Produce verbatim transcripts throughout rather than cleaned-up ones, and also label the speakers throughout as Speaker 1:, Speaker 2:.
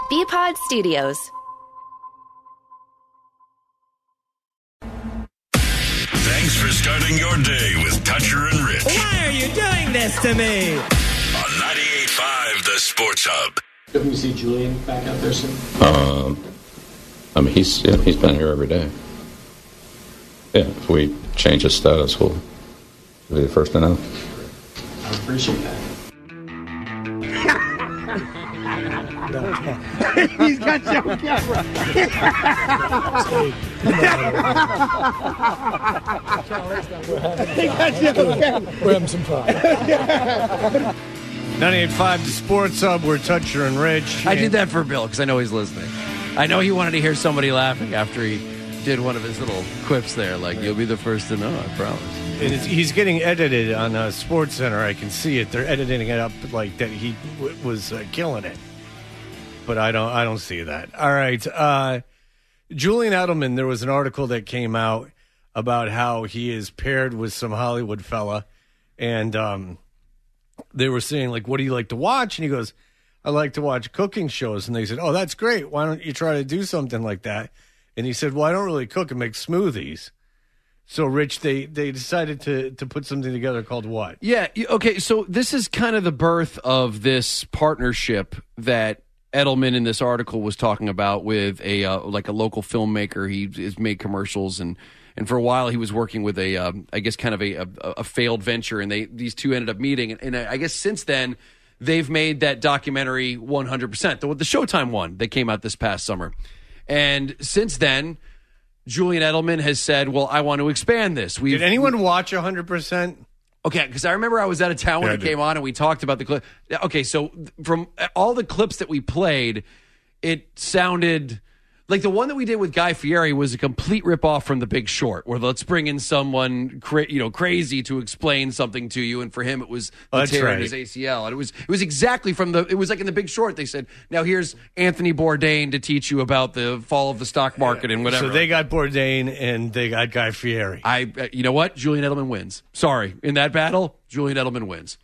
Speaker 1: B-Pod Studios.
Speaker 2: Thanks for starting your day with Toucher and Rich.
Speaker 3: Why are you doing this to me?
Speaker 2: On ninety-eight point five, The Sports Hub.
Speaker 4: Can we see Julian back out there soon?
Speaker 5: Um, I mean, he's yeah, he's been here every day. Yeah, if we change his status, we'll be the first to know.
Speaker 4: I appreciate that.
Speaker 6: He's got Joe camera.
Speaker 3: We're having some fun.
Speaker 7: ninety-eight point five, The Sports Hub. We're Toucher and Rich.
Speaker 8: I did that for Bill because I know he's listening. I know he wanted to hear somebody laughing after he did one of his little quips there, like, you'll be the first to know, I promise.
Speaker 7: And it's, he's getting edited on uh, Sports Center. I can see it. They're editing it up like that. He w- was uh, killing it, but I don't. I don't see that. All right, uh, Julian Edelman. There was an article that came out about how he is paired with some Hollywood fella, and um, they were saying, like, what do you like to watch? And he goes, I like to watch cooking shows. And they said, oh, that's great. Why don't you try to do something like that? And he said, well, I don't really cook and make smoothies. So, Rich, they, they decided to, to put something together called what?
Speaker 8: Yeah, okay, so this is kind of the birth of this partnership that Edelman in this article was talking about with a uh, like a local filmmaker. He has made commercials, and, and for a while he was working with a, um, I guess, kind of a, a, a failed venture, and they these two ended up meeting. And, and I guess since then, they've made that documentary one hundred percent, the, the Showtime one that came out this past summer. And since then, Julian Edelman has said, well, I want to expand this. We've,
Speaker 7: Did anyone watch one hundred percent?
Speaker 8: Okay, because I remember I was out of town when
Speaker 7: Yeah,
Speaker 8: it came on and we talked about the clip. Okay, so from all the clips that we played, it sounded like the one that we did with Guy Fieri was a complete ripoff from The Big Short, where let's bring in someone cra- you know crazy to explain something to you, and for him it was the
Speaker 7: That's
Speaker 8: tear
Speaker 7: right.
Speaker 8: in his A C L, and it was it was exactly from the it was like in The Big Short. They said, now here's Anthony Bourdain to teach you about the fall of the stock market and whatever.
Speaker 7: So they got Bourdain and they got Guy Fieri.
Speaker 8: I, uh, you know what? Julian Edelman wins. Sorry, in that battle, Julian Edelman wins.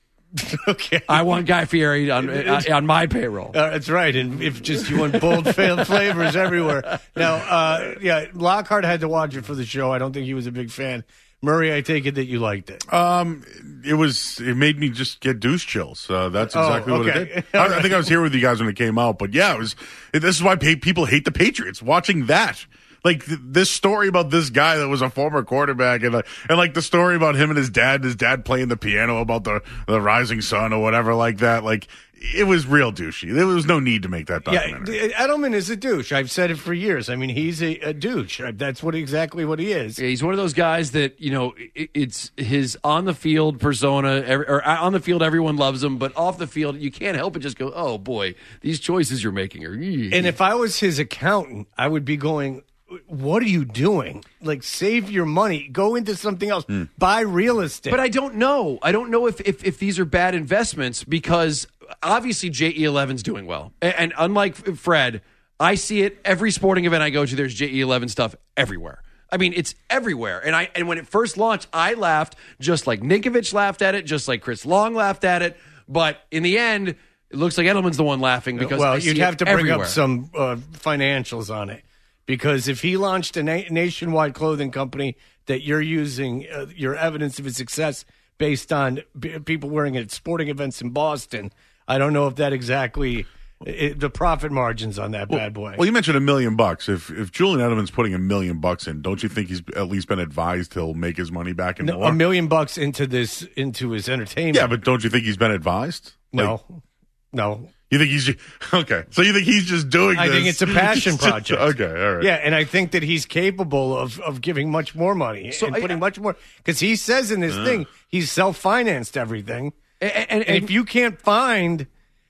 Speaker 7: Okay.
Speaker 8: I want Guy Fieri on uh, on my payroll.
Speaker 7: Uh, that's right. And if just you want bold failed flavors everywhere. Now, uh, yeah, Lockhart had to watch it for the show. I don't think he was a big fan. Murray, I take it that you liked it.
Speaker 9: Um, it was. It made me just get douche chills. Uh, that's exactly
Speaker 7: oh,
Speaker 9: what
Speaker 7: okay.
Speaker 9: it did. I, I think I was here with you guys when it came out, but yeah, it was. It, this is why pay, people hate the Patriots. Watching that. Like th- this story about this guy that was a former quarterback, and uh, and like the story about him and his dad, his dad playing the piano about the the rising sun or whatever like that. Like it was real douchey. There was no need to make that documentary.
Speaker 7: Yeah, Edelman is a douche. I've said it for years. I mean, he's a, a douche. That's what exactly what he is.
Speaker 8: Yeah, he's one of those guys that, you know, it, it's his on the field persona, every, or on the field everyone loves him, but off the field you can't help but just go, oh boy, these choices you're making are.
Speaker 7: And if I was his accountant, I would be going, what are you doing? Like, save your money. Go into something else. Mm. Buy real estate.
Speaker 8: But I don't know. I don't know if, if, if these are bad investments, because obviously J E eleven's doing well. And, and unlike Fred, I see it every sporting event I go to, there's J E eleven stuff everywhere. I mean, it's everywhere. And I and when it first launched, I laughed just like Ninkovich laughed at it, just like Chris Long laughed at it. But in the end, it looks like Edelman's the one laughing because
Speaker 7: well,
Speaker 8: I
Speaker 7: you'd
Speaker 8: see
Speaker 7: have
Speaker 8: it
Speaker 7: to bring
Speaker 8: everywhere.
Speaker 7: up some uh, financials on it. Because if he launched a na- nationwide clothing company that you're using uh, your evidence of his success based on b- people wearing it at sporting events in Boston, I don't know if that exactly it, the profit margins on that
Speaker 9: well,
Speaker 7: bad boy.
Speaker 9: Well, you mentioned a million bucks. If if Julian Edelman's putting a million bucks in, don't you think he's at least been advised he'll make his money back in
Speaker 7: no,
Speaker 9: more?
Speaker 7: A million bucks into this into his entertainment.
Speaker 9: Yeah, but don't you think he's been advised?
Speaker 7: No,
Speaker 9: like,
Speaker 7: no.
Speaker 9: You think he's okay? So you think he's just doing?
Speaker 7: I
Speaker 9: this?
Speaker 7: think it's a passion
Speaker 9: just,
Speaker 7: project.
Speaker 9: Okay, all right.
Speaker 7: Yeah, and I think that he's capable of, of giving much more money
Speaker 8: So
Speaker 7: and
Speaker 8: I-
Speaker 7: putting much more, because he says in this
Speaker 9: Uh.
Speaker 7: thing he's self financed everything.
Speaker 8: And, and,
Speaker 7: And
Speaker 8: and
Speaker 7: if you can't find,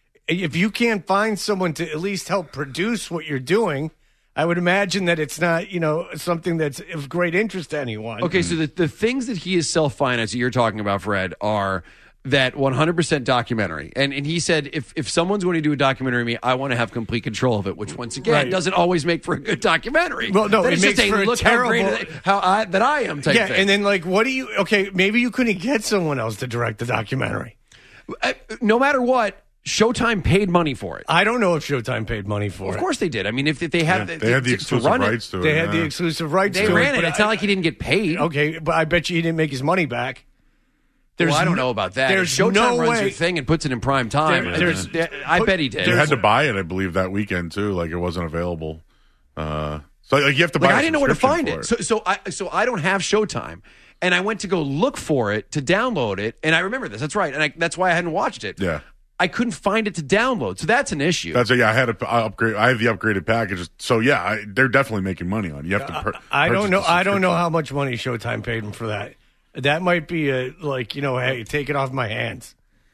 Speaker 7: if you can't find someone to at least help produce what you're doing, I would imagine that it's not, you know, something that's of great interest to anyone.
Speaker 8: Okay, so the, the things that he is self-financed that you're talking about, Fred, are that one hundred percent documentary. And and he said, if, if someone's going to do a documentary of me, I want to have complete control of it, which, once again,
Speaker 7: Right.
Speaker 8: doesn't always make for a good documentary.
Speaker 7: Well, no,
Speaker 8: That
Speaker 7: it
Speaker 8: is
Speaker 7: makes
Speaker 8: just a
Speaker 7: for a
Speaker 8: look
Speaker 7: terrible-
Speaker 8: how great how I, that I am type
Speaker 7: Yeah,
Speaker 8: thing.
Speaker 7: and then, like, what do you, okay, maybe you couldn't get someone else to direct the documentary.
Speaker 8: Uh, no matter what, Showtime paid money for it.
Speaker 7: I don't know if Showtime paid money for
Speaker 8: Of
Speaker 7: it.
Speaker 8: course they did. I mean, if, if they had,
Speaker 9: Yeah,
Speaker 8: the,
Speaker 9: they had the
Speaker 8: to-
Speaker 9: exclusive
Speaker 8: to run
Speaker 9: rights
Speaker 8: it,
Speaker 9: to it.
Speaker 7: They had
Speaker 9: yeah.
Speaker 7: the exclusive rights
Speaker 8: they
Speaker 7: to
Speaker 8: ran
Speaker 7: it.
Speaker 8: it.
Speaker 7: but
Speaker 8: It's
Speaker 7: I-
Speaker 8: not like he didn't get paid.
Speaker 7: Okay, but I bet you he didn't make his money back.
Speaker 8: Well, I don't
Speaker 7: no-
Speaker 8: know about that.
Speaker 7: There's
Speaker 8: If Showtime
Speaker 7: no
Speaker 8: runs
Speaker 7: way.
Speaker 8: your thing and puts it in prime time.
Speaker 7: There-
Speaker 8: there's,
Speaker 7: there's-
Speaker 8: I bet he did.
Speaker 9: You had to buy it, I believe, that weekend too. Like it wasn't available. Uh, so like you have to buy.
Speaker 8: Like,
Speaker 9: a
Speaker 8: I didn't know where to
Speaker 9: subscription
Speaker 8: find
Speaker 9: for
Speaker 8: it. So, so I, so I don't have Showtime, and I went to go look for it to download it, and I remember this. That's right, and I, that's why I hadn't watched it.
Speaker 9: Yeah.
Speaker 8: I couldn't find it to download, so that's an issue.
Speaker 9: That's a, yeah. I had a I upgrade. I have the upgraded package. So yeah, I, they're definitely making money on it. You have to. Per,
Speaker 7: I
Speaker 9: purchase
Speaker 7: don't know.
Speaker 9: the
Speaker 7: I don't know
Speaker 9: subscription.
Speaker 7: how much money Showtime paid him for that. That might be a like you know, hey, take it off my hands.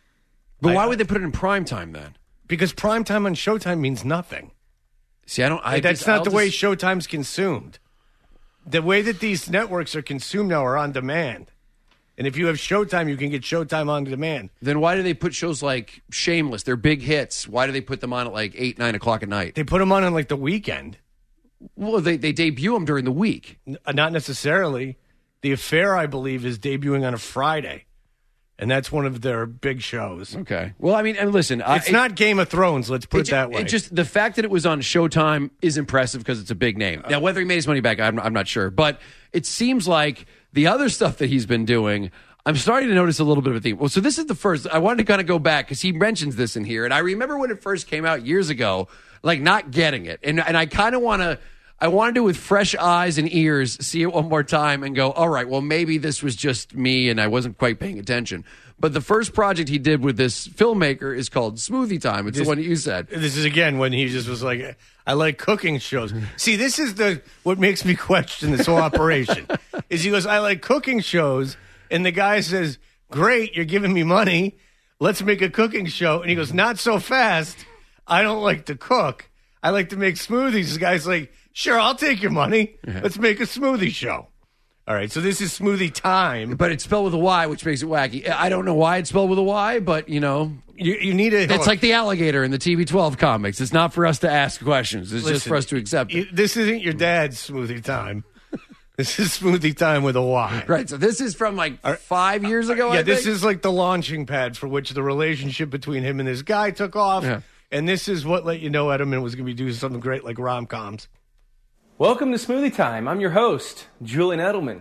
Speaker 8: but why
Speaker 7: I-
Speaker 8: would they put it in prime time then?
Speaker 7: Because prime time on Showtime means nothing.
Speaker 8: See, I don't. I
Speaker 7: That's
Speaker 8: just,
Speaker 7: not
Speaker 8: I'll
Speaker 7: the way
Speaker 8: just-
Speaker 7: Showtime's consumed. The way that these networks are consumed now are on demand. And if you have Showtime, you can get Showtime on demand.
Speaker 8: Then why do they put shows like Shameless? They're big hits. Why do they put them on at like eight, nine o'clock at night?
Speaker 7: They put them on on like the weekend.
Speaker 8: Well, they they debut them during the week.
Speaker 7: N- Not necessarily. The Affair, I believe, is debuting on a Friday. And that's one of their big shows.
Speaker 8: Okay. Well, I mean, and listen, I,
Speaker 7: It's not Game of Thrones, let's put it,
Speaker 8: ju-
Speaker 7: that way.
Speaker 8: It just the fact that it was on Showtime is impressive because it's a big name. Now, whether he made his money back, I'm, I'm not sure. But it seems like the other stuff that he's been doing, I'm starting to notice a little bit of a theme. Well, so this is the first. I wanted to kind of go back because he mentions this in here, and I remember when it first came out years ago, like not getting it, and and I kind of want to. I wanted to, with fresh eyes and ears, see it one more time and go, all right, well, maybe this was just me and I wasn't quite paying attention. But the first project he did with this filmmaker is called Smoothie Time. It's
Speaker 7: This-
Speaker 8: the one that you said.
Speaker 7: This is again when he just was like, I like cooking shows. See, this is the what makes me question this whole operation. Is he goes, I like cooking shows, and the guy says, great, you're giving me money. Let's make a cooking show. And he goes, not so fast. I don't like to cook. I like to make smoothies. The guy's like, sure, I'll take your money. Let's make a smoothie show. All right, so this is Smoothie Time.
Speaker 8: But it's spelled with a Y, which makes it wacky. I don't know why it's spelled with a Y, but, you know,
Speaker 7: You, you need a.
Speaker 8: it's like the alligator in the T V twelve comics. It's not for us to ask questions. It's just
Speaker 7: Listen,
Speaker 8: for us to accept it.
Speaker 7: you- this isn't your dad's Smoothie Time. This is Smoothie Time with a Y.
Speaker 8: Right, so this is from like five years ago,
Speaker 7: Yeah,
Speaker 8: I
Speaker 7: this
Speaker 8: think?
Speaker 7: is like the launching pad for which the relationship between him and this guy took off.
Speaker 8: Yeah.
Speaker 7: And this is what let you know Edelman was going to be doing something great like rom-coms.
Speaker 1: Welcome to Smoothie Time. I'm your host, Julian Edelman.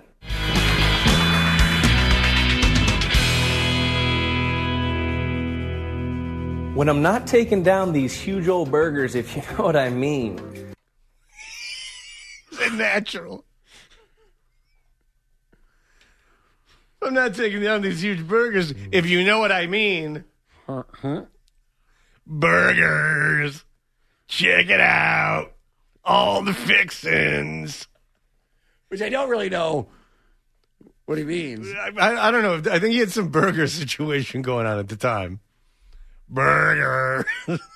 Speaker 1: When I'm not taking down these huge old burgers, if you know what I mean.
Speaker 7: Natural. I'm not taking down these huge burgers, if you know what I mean.
Speaker 8: Huh?
Speaker 7: Burgers. Check it out. All the fixins.
Speaker 8: Which I don't really know what he means.
Speaker 7: I, I, I don't know. I think he had some burger situation going on at the time. Burger.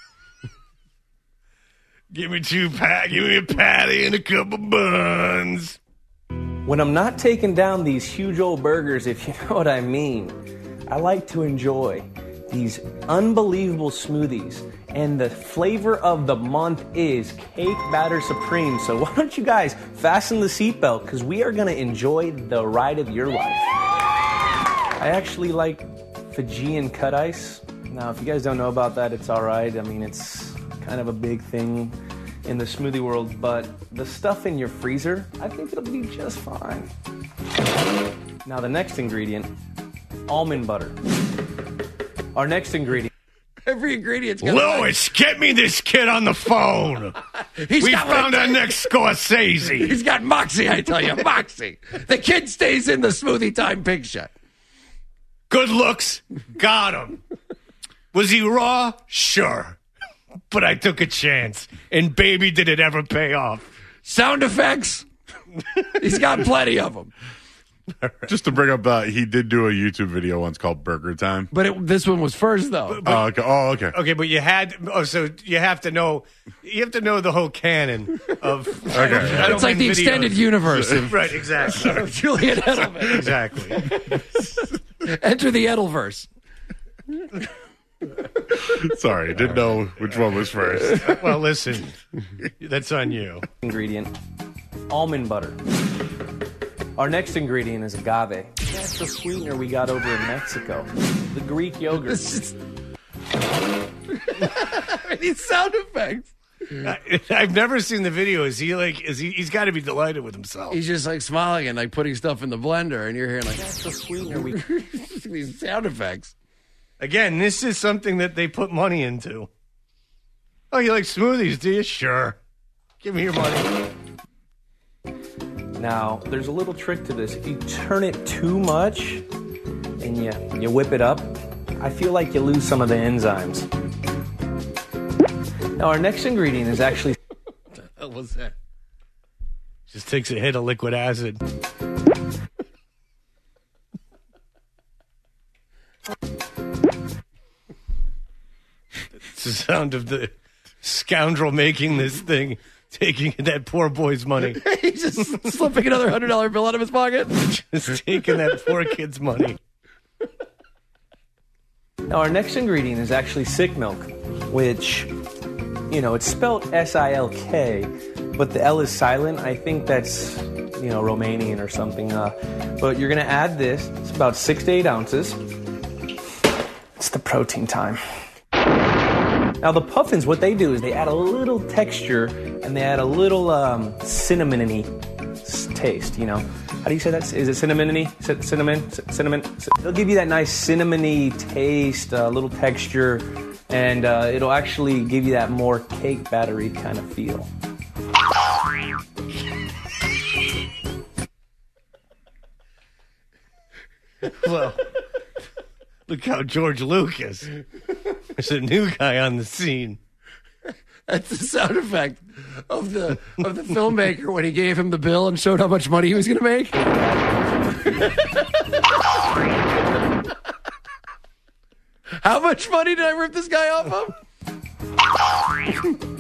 Speaker 7: Give me two pat. Give me a patty and a couple buns.
Speaker 1: When I'm not taking down these huge old burgers, if you know what I mean, I like to enjoy these unbelievable smoothies. And the flavor of the month is Cake Batter Supreme. So why don't you guys fasten the seatbelt, because we are going to enjoy the ride of your life. I actually like Fijian cut ice. Now, if you guys don't know about that, it's all right. I mean, it's kind of a big thing in the smoothie world, but the stuff in your freezer, I think it'll be just fine. Now, the next ingredient, almond butter. Our next ingredient.
Speaker 8: Every ingredient's got
Speaker 7: Lois, get me this kid on the phone.
Speaker 8: He's
Speaker 7: we
Speaker 8: got
Speaker 7: found
Speaker 8: one.
Speaker 7: our next Scorsese.
Speaker 8: He's got moxie, I tell you, moxie. The kid stays in the Smoothie Time picture.
Speaker 7: Good looks, got him. Was he raw? Sure. But I took a chance. And baby, did it ever pay off.
Speaker 8: Sound effects? He's got plenty of them.
Speaker 9: Just to bring up, uh, he did do a YouTube video once called Burger Time.
Speaker 8: But it, this one was first, though.
Speaker 9: Oh, okay. Oh, okay.
Speaker 7: Okay, but you had oh, so you have to know you have to know the whole canon of
Speaker 9: Okay.
Speaker 8: It's like the extended universe of,
Speaker 7: Right, exactly.
Speaker 8: of Julian Edelman.
Speaker 7: Exactly.
Speaker 8: Enter the Edelverse.
Speaker 9: Sorry, didn't know which one was first.
Speaker 7: Well, listen. That's on you.
Speaker 1: Ingredient, almond butter. Our next ingredient is agave. That's the sweetener we got over in Mexico. The Greek yogurt.
Speaker 8: This is- These sound effects.
Speaker 7: I, I've never seen the video. Is he like? Is he? He's got to be delighted with himself.
Speaker 8: He's just like smiling and like putting stuff in the blender, and you're hearing like that's so sweet. These sound effects.
Speaker 7: Again, this is something that they put money into. Oh, you like smoothies, do you? Sure. Give me your money.
Speaker 1: Now, there's a little trick to this. If you turn it too much and you, you whip it up, I feel like you lose some of the enzymes. Now, our next ingredient is actually...
Speaker 7: What the hell was that? Just takes a hit of liquid acid. It's the sound of the scoundrel making this thing, taking that poor boy's money.
Speaker 8: He's just slipping another one hundred dollar bill out of his pocket.
Speaker 7: Just taking that poor kid's money.
Speaker 1: Now, our next ingredient is actually sick milk, which, you know, it's spelled S I L K, but the L is silent. I think that's, you know, Romanian or something. Uh, but you're going to add this. It's about six to eight ounces. It's the protein time. Now, the puffins, what they do is they add a little texture and they add a little um, cinnamon-y taste, you know. How do you say that? Is it cinnamon-y? Cinnamon? Cinnamon? They'll give you that nice cinnamon-y taste, a uh, little texture, and uh, it'll actually give you that more cake battery kind of feel.
Speaker 7: Well, look how George Lucas. There's a new guy on the scene.
Speaker 8: That's the sound effect of the of the filmmaker when he gave him the bill and showed how much money he was going to make. How much money did I rip this guy off of?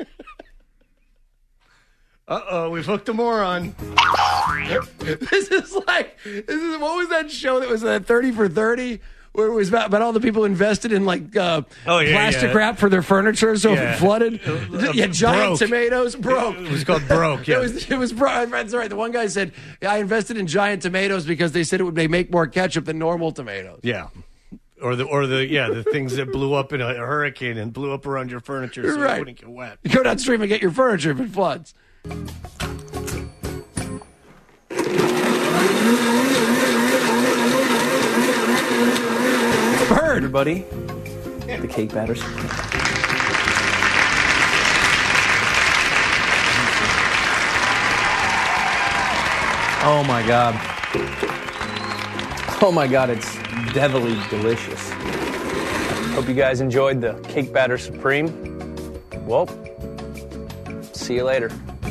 Speaker 7: Uh-oh, we've hooked a moron.
Speaker 8: This is like, this is, what was that show that was that thirty for thirty? Where it was about, about all the people invested in like uh,
Speaker 7: oh, yeah,
Speaker 8: plastic
Speaker 7: yeah.
Speaker 8: wrap for their furniture, so
Speaker 7: yeah.
Speaker 8: if it flooded.
Speaker 7: Uh,
Speaker 8: yeah, giant
Speaker 7: broke.
Speaker 8: tomatoes broke.
Speaker 7: It was called broke. Yeah,
Speaker 8: it was. It was broke. That's right. The one guy said, yeah, "I invested in giant tomatoes because they said it would they make more ketchup than normal tomatoes."
Speaker 7: Yeah, or the or the yeah the things that blew up in a hurricane and blew up around your furniture so
Speaker 8: right.
Speaker 7: it wouldn't get wet.
Speaker 8: You go downstream and get your furniture if it floods.
Speaker 1: Bird, everybody. The cake batters. Oh my god. Oh my god, it's devilly delicious. Hope you guys enjoyed the cake batter supreme. Well, see you later.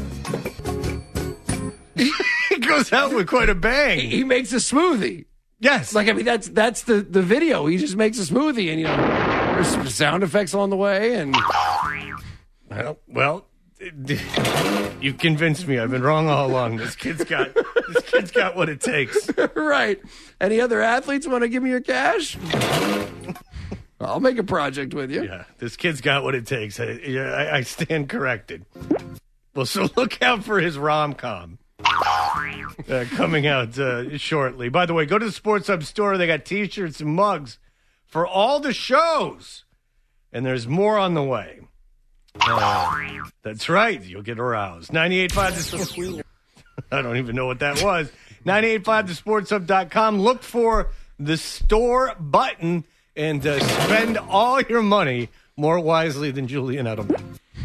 Speaker 7: It goes out with quite a bang.
Speaker 8: He, he makes a smoothie.
Speaker 7: Yes.
Speaker 8: Like, I mean, that's that's the, the video. He just makes a smoothie, and, you know, there's some sound effects along the way, and...
Speaker 7: Well, well, you've convinced me. I've been wrong all along. This kid's got this kid's got what it takes.
Speaker 8: Right. Any other athletes want to give me your cash? I'll make a project with you.
Speaker 7: Yeah, this kid's got what it takes. I, I, I stand corrected. Well, so look out for his rom-com. Uh, coming out uh, shortly. By the way, go to the Sports Hub store. They got T-shirts and mugs for all the shows. And there's more on the way. Uh, that's right. You'll get aroused. ninety-eight point five The Sports I don't even know what that was. ninety-eight point five the sports hub dot com. Look for the store button and uh, spend all your money more wisely than Julian Edelman.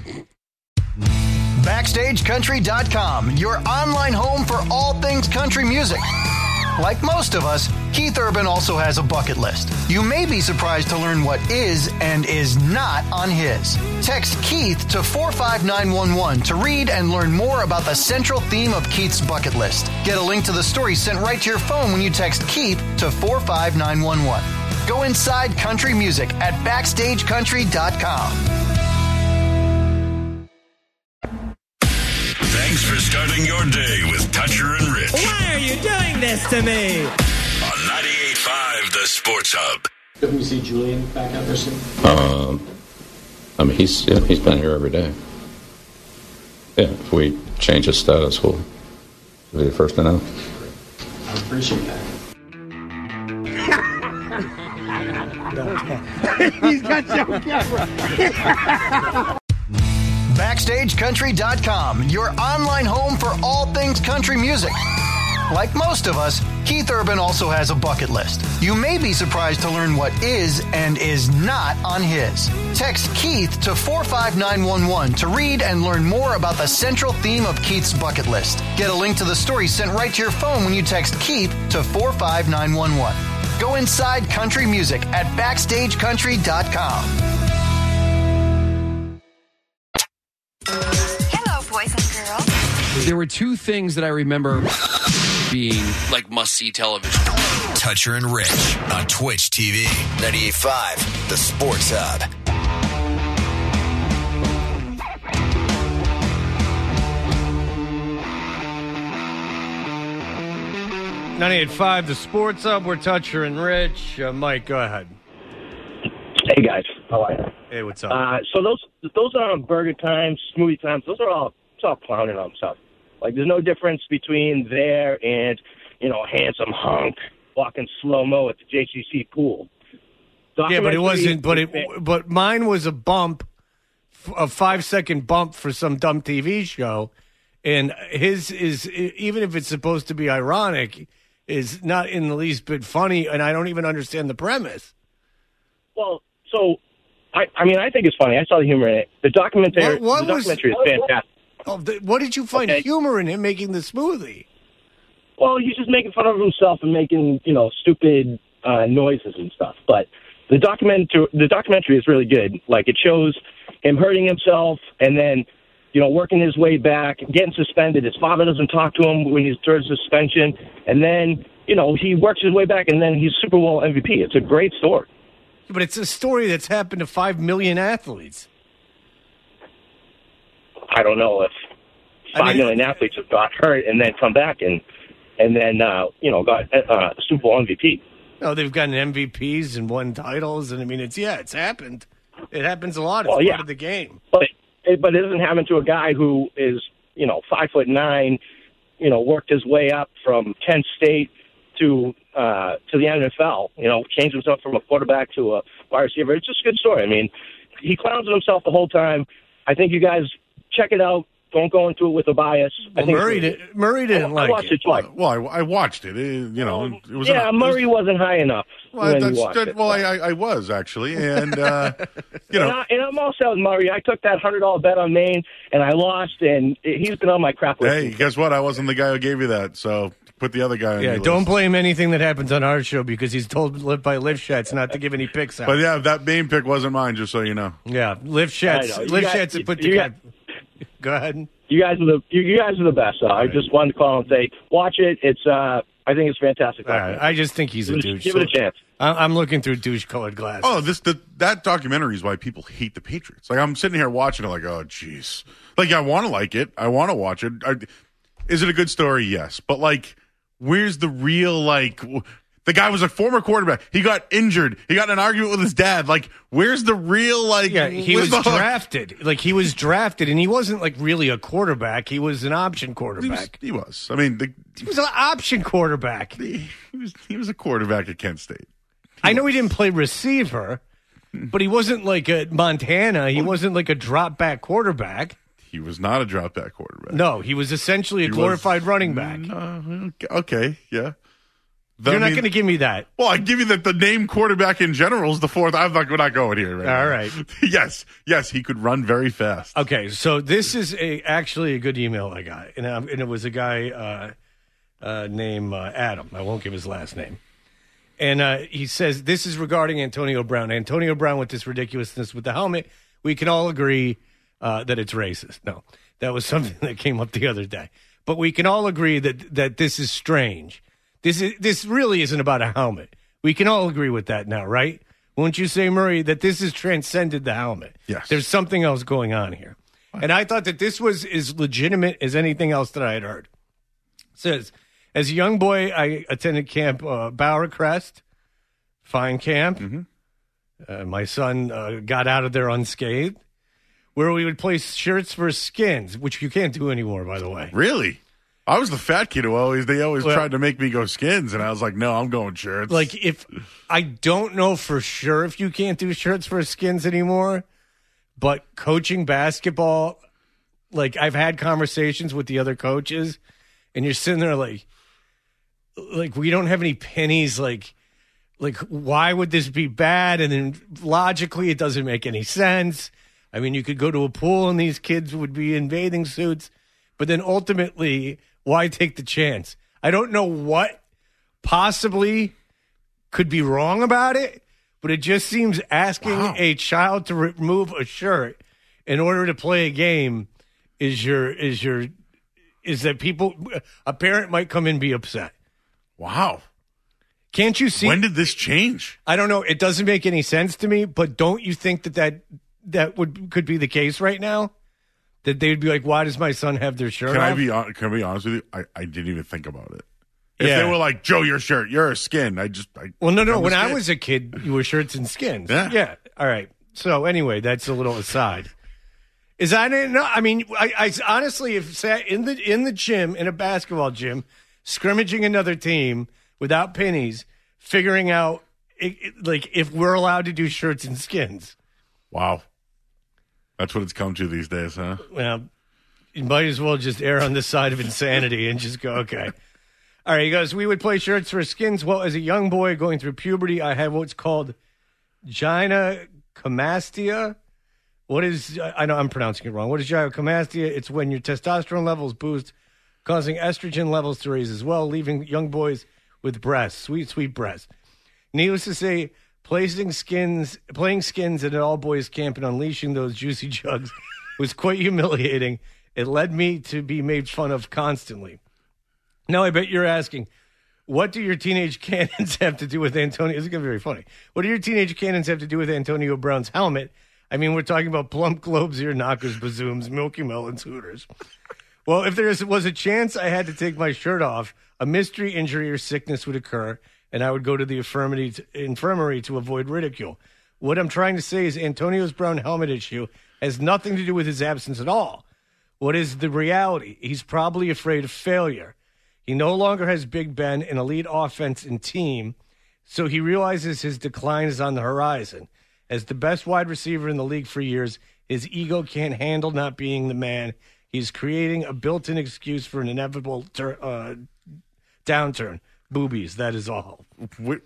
Speaker 10: Backstage Country dot com, your online home for all things country music. Like most of us, Keith Urban also has a bucket list. You may be surprised to learn what is and is not on his. Text Keith to four five nine one one to read and learn more about the central theme of Keith's bucket list. Get a link to the story sent right to your phone when you text Keith to four five nine one one. Go inside country music at Backstage Country dot com.
Speaker 2: Thanks for starting your day with Toucher and Rich.
Speaker 3: Why are you doing this to me?
Speaker 2: On ninety-eight point five The Sports Hub.
Speaker 4: Can we see Julian back out there soon?
Speaker 5: Um, I mean, he's yeah, he's been here every day. Yeah, if we change his status, we'll be the first to know.
Speaker 4: I appreciate that.
Speaker 6: He's got Joe Camera.
Speaker 10: Backstage Country dot com, your online home for all things country music. Like most of us, Keith Urban also has a bucket list. You may be surprised to learn what is and is not on his. Text Keith to four five nine one one to read and learn more about the central theme of Keith's bucket list. Get a link to the story sent right to your phone when you text Keith to four five nine one one. Go inside country music at Backstage Country dot com.
Speaker 11: Hello, boys and girls.
Speaker 8: There were two things that I remember being like must-see television.
Speaker 12: Toucher and Rich on Twitch T V. ninety-eight point five, The Sports Hub.
Speaker 7: ninety-eight point five, The Sports Hub. We're Toucher and Rich. Uh, Mike, go ahead.
Speaker 13: Hey, guys. How are you?
Speaker 7: Hey, what's up?
Speaker 13: Uh, so those those are on Burger Times, Smoothie Times. Those are all, it's all clowning on stuff. Like, there's no difference between there and, you know, handsome hunk walking slow-mo at the J C C pool.
Speaker 7: Yeah, but it wasn't, but it, but mine was a bump, a five-second bump for some dumb T V show, and his is, even if it's supposed to be ironic, is not in the least bit funny, and I don't even understand the premise.
Speaker 13: Well, so, I, I mean, I think it's funny. I saw the humor in it. The documentary,
Speaker 7: What- what
Speaker 13: the
Speaker 7: was-
Speaker 13: documentary is fantastic.
Speaker 7: Oh, the, what did you find
Speaker 13: Okay.
Speaker 7: humor in him making the smoothie?
Speaker 13: Well, he's just making fun of himself and making, you know, stupid uh, noises and stuff. But the document, the documentary is really good. Like, it shows him hurting himself and then, you know, working his way back, getting suspended. His father doesn't talk to him when he's third suspension. And then, you know, he works his way back, and then he's Super Bowl M V P. It's a great story.
Speaker 7: But it's a story that's happened to five million athletes.
Speaker 13: I don't know if
Speaker 7: I
Speaker 13: five
Speaker 7: mean-
Speaker 13: million athletes have got hurt and then come back and, and then, uh, you know, got uh, Super Bowl M V P.
Speaker 7: No, they've gotten M V Ps and won titles, and I mean, it's yeah, it's happened. It happens a lot. It's
Speaker 13: Well,
Speaker 7: part
Speaker 13: yeah.
Speaker 7: of the game.
Speaker 13: But it, but it doesn't happen to a guy who is, you know, five foot nine, you know, worked his way up from Kent State to uh, to the N F L. You know, changed himself from a quarterback to a wide receiver. It's just a good story. I mean, he clowns on himself the whole time. I think you guys check it out. Don't go into it with a bias. I
Speaker 7: Well,
Speaker 13: think
Speaker 7: Murray,
Speaker 13: it's-
Speaker 7: did, Murray didn't
Speaker 13: I
Speaker 7: like
Speaker 13: watched
Speaker 7: it.
Speaker 13: it twice.
Speaker 9: Well, I, I watched it. It- you know, it was
Speaker 13: Yeah,
Speaker 9: an,
Speaker 13: Murray wasn't high enough
Speaker 9: Well,
Speaker 13: when
Speaker 9: that's,
Speaker 13: you watched
Speaker 9: that,
Speaker 13: it.
Speaker 9: well I, I, I was actually, and uh, you know,
Speaker 13: And, I, and I'm also Murray. I took that hundred dollar bet on Maine, and I lost. And he's been on my crap list.
Speaker 9: hey, guess what? I wasn't the guy who gave you that, so put the other guy on
Speaker 7: Yeah,
Speaker 9: your
Speaker 7: don't
Speaker 9: list.
Speaker 7: blame anything that happens on our show because he's told live by Lift Shats not to give any picks out.
Speaker 9: But yeah, that Maine pick wasn't mine, just so you know.
Speaker 7: yeah, Lift Shats,
Speaker 13: I know. You
Speaker 7: Lift
Speaker 13: guys-
Speaker 7: Shats have put
Speaker 13: you
Speaker 7: together. Go ahead.
Speaker 13: You guys are the you, you guys are the best. So I just wanted to call and say, watch it. It's uh, I think it's fantastic.
Speaker 7: All right, I just think he's a
Speaker 13: Give it-
Speaker 7: douche.
Speaker 13: give it a chance.
Speaker 7: I- I'm looking through douche-colored glasses.
Speaker 9: Oh, this the, that documentary is why people hate the Patriots. Like I'm sitting here watching it, like, oh, jeez. Like I want to like it, I want to watch it. I, is it a good story? Yes, but like, where's the real like? w- The guy was a former quarterback. He got injured. He got in an argument with his dad. Like, where's the real like?
Speaker 7: Yeah, he
Speaker 9: where's
Speaker 7: was
Speaker 9: the hook?
Speaker 7: drafted. Like he was drafted, and he wasn't like really a quarterback. He was an option
Speaker 9: He was,
Speaker 7: quarterback.
Speaker 9: he was. I mean, the,
Speaker 7: He was an option quarterback.
Speaker 9: he was. He was a quarterback at Kent State.
Speaker 7: I know he didn't play receiver, but he wasn't like a Montana. He wasn't like a drop back quarterback.
Speaker 9: He was not a drop back quarterback.
Speaker 7: No, he was essentially a
Speaker 9: He was-
Speaker 7: glorified running back.
Speaker 9: Uh, okay, yeah. The-
Speaker 7: You're
Speaker 9: I
Speaker 7: not
Speaker 9: mean-
Speaker 7: going to give me that.
Speaker 9: Well, I give you that the name quarterback in general is the fourth. I'm not, we're not going here. Right
Speaker 7: All
Speaker 9: now.
Speaker 7: right.
Speaker 9: yes, yes, he could run very fast.
Speaker 7: Okay, so this is a actually a good email I got, and, um, and it was a guy uh, uh, named uh, Adam. I won't give his last name. And uh, he says, this is regarding Antonio Brown. Antonio Brown with this ridiculousness with the helmet. We can all agree uh, that it's racist. No, that was something that came up the other day. But we can all agree that that this is strange. This is this really isn't about a helmet. We can all agree with that now, right? Won't you say, Murray, that this has transcended the helmet?
Speaker 9: Yes.
Speaker 7: There's something else going on here. And I thought that this was as legitimate as anything else that I had heard. It says, as a young boy, I attended Camp uh, Bowercrest, fine camp.
Speaker 9: Mm-hmm.
Speaker 7: Uh, my son uh, got out of there unscathed, where we would play shirts for skins, which you can't do anymore, by the way.
Speaker 9: Really? I was the fat kid who always they always
Speaker 7: Well-
Speaker 9: tried to make me go Skins, and I was like, no, I'm going shirts.
Speaker 7: Like, if I don't know for sure if you can't do shirts for Skins anymore, but coaching basketball, like, I've had conversations with the other coaches, and you're sitting there like, like we don't have any pennies. Like, like why would this be bad? And then logically, it doesn't make any sense. I mean, you could go to a pool and these kids would be in bathing suits, but then ultimately, why take the chance? I don't know what possibly could be wrong about it, but it just seems asking
Speaker 9: Wow.
Speaker 7: a child to remove a shirt in order to play a game is your is your is that people a parent might come in and be upset.
Speaker 9: Wow.
Speaker 7: Can't you see?
Speaker 9: When did this change?
Speaker 7: I don't know. It doesn't make any sense to me, but don't you think that that, that would could be the case right now? That they'd be like, why does my son have their shirt
Speaker 9: Can
Speaker 7: off?
Speaker 9: I be hon- can I be honest with you? I, I didn't even think about it. If
Speaker 7: Yeah.
Speaker 9: they were like, Joe, your shirt, you're a Skin. I just I,
Speaker 7: Well, no, no.
Speaker 9: I'm a
Speaker 7: When I
Speaker 9: Skin.
Speaker 7: was a kid, you were shirts and skins.
Speaker 9: Yeah.
Speaker 7: Yeah. All right. So anyway, that's a little aside. Is I didn't know. I mean, I, I honestly have sat in the in the gym in a basketball gym, scrimmaging another team without pennies, figuring out it, it- like if we're allowed to do shirts and skins.
Speaker 9: Wow. That's what it's come to these days, huh?
Speaker 7: Well, you might as well just err on the side of insanity and just go, okay. All right, he goes, we would play shirts for skins. Well, as a young boy going through puberty, I had what's called gynecomastia. What is, I know I'm pronouncing it wrong. What is gynecomastia? It's when your testosterone levels boost, causing estrogen levels to raise as well, leaving young boys with breasts, sweet, sweet breasts. Needless to say, placing skins, playing skins at an all-boys camp and unleashing those juicy jugs was quite humiliating. It led me to be made fun of constantly. Now, I bet you're asking, what do your teenage cannons have to do with Antonio? This is going to be very funny. What do your teenage cannons have to do with Antonio Brown's helmet? I mean, we're talking about plump globes, ear knockers, bazooms, Milky Melons, Hooters. Well, if there was a chance I had to take my shirt off, a mystery injury or sickness would occur, and I would go to the infirmary to, infirmary to avoid ridicule. What I'm trying to say is Antonio's brown helmet issue has nothing to do with his absence at all. What is the reality? He's probably afraid of failure. He no longer has Big Ben, an elite offense and team, so he realizes his decline is on the horizon. As the best wide receiver in the league for years, his ego can't handle not being the man. He's creating a built-in excuse for an inevitable tur- uh, downturn. Boobies, that is all.
Speaker 9: Where,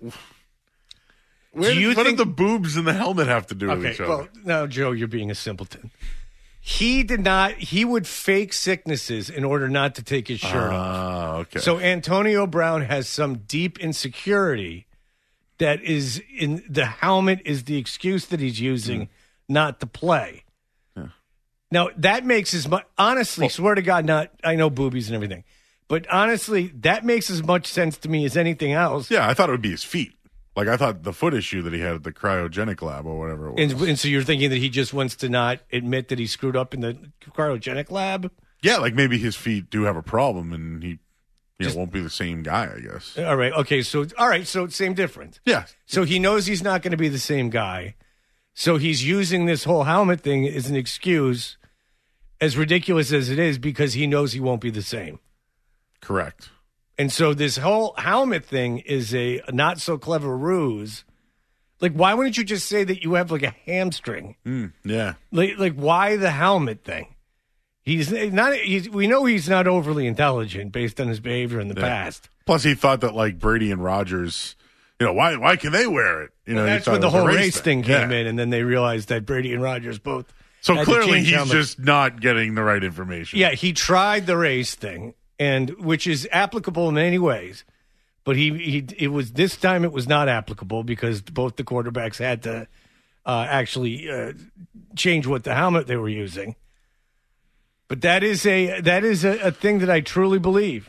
Speaker 9: where
Speaker 7: Do you
Speaker 9: did, what
Speaker 7: think-
Speaker 9: did the boobs and the helmet have to do with
Speaker 7: Okay,
Speaker 9: each other?
Speaker 7: well, now, Joe, you're being a simpleton. He did not, he would fake sicknesses in order not to take his shirt off.
Speaker 9: Ah, okay.
Speaker 7: So Antonio Brown has some deep insecurity that is in the helmet is the excuse that he's using not to play.
Speaker 9: Yeah.
Speaker 7: Now that makes as much, honestly, swear to God, not, I know boobies and everything, but honestly, that makes as much sense to me as anything else.
Speaker 9: Yeah, I thought it would be his feet. Like, I thought the foot issue that he had at the cryogenic lab or whatever it was.
Speaker 7: And, and so you're thinking that he just wants to not admit that he screwed up in the cryogenic lab?
Speaker 9: Yeah, like maybe his feet do have a problem and he you
Speaker 7: Just-
Speaker 9: know, won't be the same guy, I guess.
Speaker 7: All right. Okay. So, all right. So, same difference.
Speaker 9: Yeah.
Speaker 7: So, he knows he's not going to be the same guy. So, he's using this whole helmet thing as an excuse, as ridiculous as it is, because he knows he won't be the same.
Speaker 9: Correct.
Speaker 7: And so, this whole helmet thing is a not so clever ruse. Like, why wouldn't you just say that you have like a hamstring?
Speaker 9: Mm, yeah.
Speaker 7: Like, like, why the helmet thing? He's not. He's, we know he's not overly intelligent based on his behavior in the
Speaker 9: Yeah.
Speaker 7: past.
Speaker 9: Plus, he thought that, like, Brady and Rodgers, you know, why why can they wear it? You know,
Speaker 7: Well,
Speaker 9: he
Speaker 7: that's
Speaker 9: thought
Speaker 7: when
Speaker 9: it
Speaker 7: the
Speaker 9: was a
Speaker 7: whole race thing came
Speaker 9: Yeah.
Speaker 7: in, and then they realized that Brady and Rodgers both.
Speaker 9: So
Speaker 7: had to
Speaker 9: clearly,
Speaker 7: change
Speaker 9: he's
Speaker 7: helmets.
Speaker 9: just not getting the right information.
Speaker 7: Yeah, he tried the race thing, and which is applicable in many ways, but he he it was this time it was not applicable because both the quarterbacks had to uh, actually uh, change what the helmet they were using. But that is a that is a, a thing that I truly believe.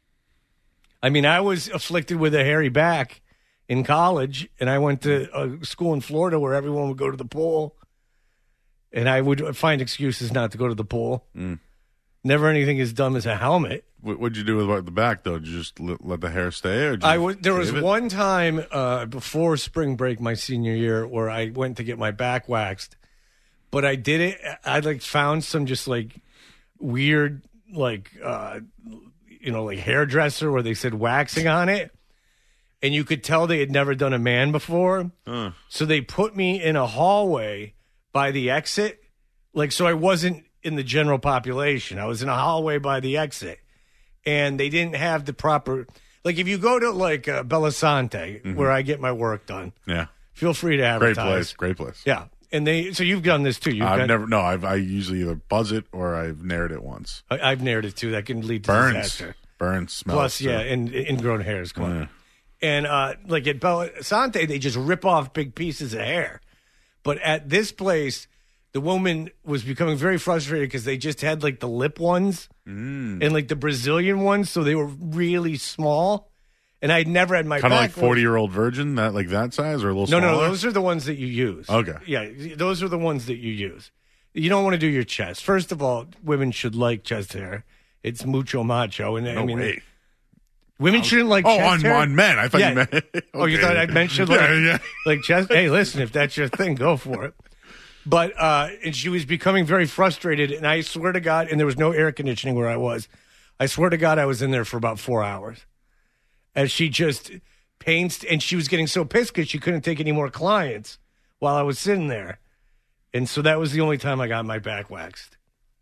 Speaker 7: I mean, I was afflicted with a hairy back in college, and I went to a school in Florida where everyone would go to the pool, and I would find excuses not to go to the pool.
Speaker 9: Mm.
Speaker 7: Never anything as dumb as a helmet.
Speaker 9: What, what'd you do with the back, though? Did you just let, let the hair stay? Or did you
Speaker 7: I was, there was
Speaker 9: shave it?
Speaker 7: one time uh, before spring break my senior year where I went to get my back waxed, but I did it. I like found some just like weird, like uh, you know, like hairdresser where they said waxing on it. And you could tell they had never done a man before.
Speaker 9: Uh.
Speaker 7: So they put me in a hallway by the exit. Like, so I wasn't in the general population. I was in a hallway by the exit. And they didn't have the proper, like if you go to like uh, Belisante, mm-hmm. where I get my work done.
Speaker 9: Yeah.
Speaker 7: Feel free to advertise.
Speaker 9: Great place. Great place.
Speaker 7: Yeah. And they, so you've done this too. You've
Speaker 9: I've
Speaker 7: got,
Speaker 9: never, no, I've, I usually either buzz it or I've nared it once.
Speaker 7: I, I've nared it too. That can lead to
Speaker 9: Burns.
Speaker 7: disaster.
Speaker 9: Burns. Smells.
Speaker 7: Plus, yeah,
Speaker 9: too.
Speaker 7: and ingrown hairs. Come on.
Speaker 9: Yeah.
Speaker 7: And uh, like at Belisante, they just rip off big pieces of hair. But at this place, the woman was becoming very frustrated because they just had like the lip ones
Speaker 9: mm.
Speaker 7: and like the Brazilian ones, so they were really small. And I'd never had my
Speaker 9: kind of
Speaker 7: back
Speaker 9: like forty year old virgin, that like that size or a little
Speaker 7: no,
Speaker 9: smaller?
Speaker 7: no, those are the ones that you use.
Speaker 9: Okay,
Speaker 7: yeah, those are the ones that you use. You don't want to do your chest. First of all, women should like chest hair. It's mucho macho, and
Speaker 9: no
Speaker 7: I mean.
Speaker 9: Way.
Speaker 7: Women shouldn't like
Speaker 9: oh,
Speaker 7: chest
Speaker 9: on,
Speaker 7: hair?
Speaker 9: on men. I thought
Speaker 7: yeah.
Speaker 9: you meant. Okay.
Speaker 7: Oh, you thought I mentioned like,
Speaker 9: yeah, yeah.
Speaker 7: like chest? Hey, listen, if that's your thing, go for it. But uh, and she was becoming very frustrated, and I swear to God, and there was no air conditioning where I was. I swear to God, I was in there for about four hours. As she just paints, and she was getting so pissed because she couldn't take any more clients while I was sitting there. And so that was the only time I got my back waxed.